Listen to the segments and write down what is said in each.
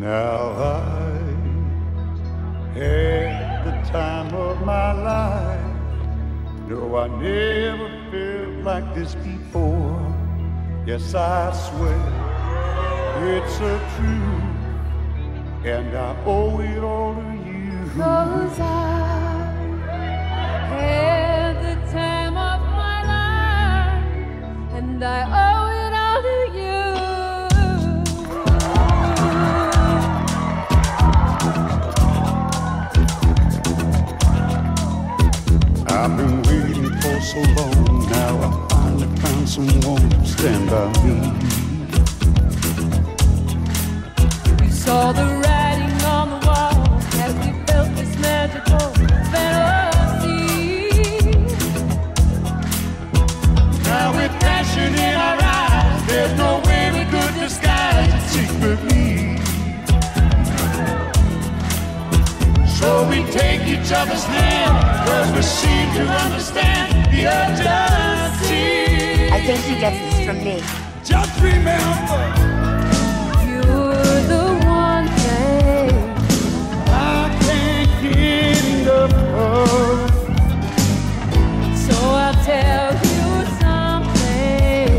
Now I had the time of my life. No, I never felt like this before. Yes, I swear it's a truth, and I owe it all to you. 'Cause I had the time of my life, and I owe it all to you. I've been waiting for so long. Now I finally found someone to stand by me. We saw the writing on the wall as we felt this magical fantasy. Now with passion in our eyes, there's no way we could disguise it secretly. So we take each other's hand, 'cause we seem to understand the urgency. I think he gets this from me. Just remember, You're the one thing I can't get enough of. so I'll tell you something.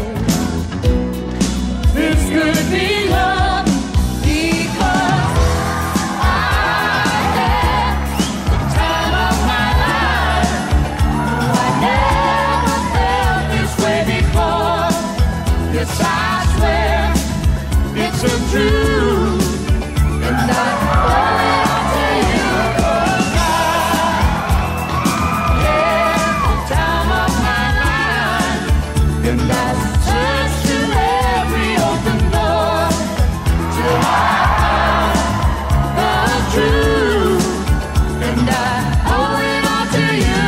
This could be love. Because I had the time of my life. I never felt this way before. Yes, I swear It's a truth, and I owe it all to you. 'Cause I had the time of my life, and I searched through every open door till I found the truth, and I owe it all to you.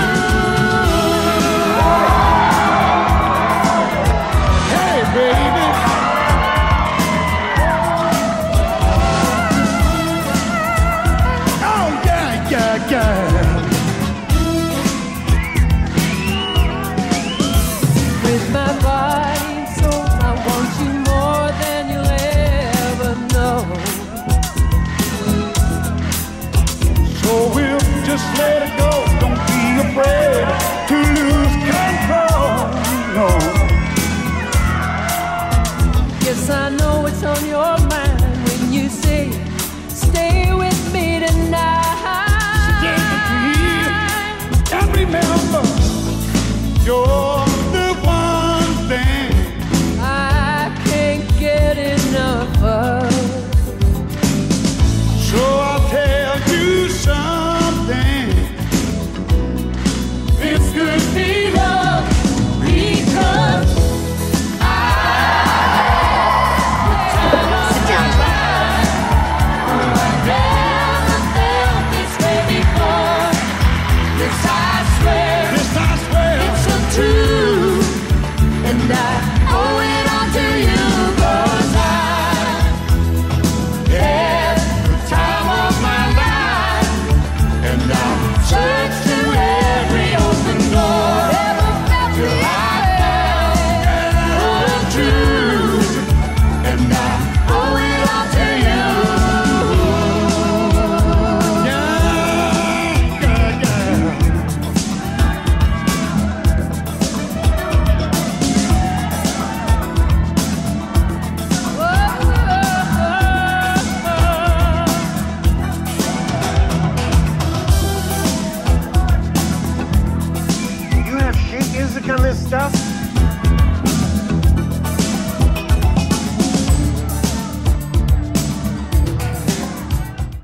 hey, baby. Oh, yeah, yeah, yeah. With my body and soul, I want you more than you'll ever know. So we'll just let it go. Don't be afraid.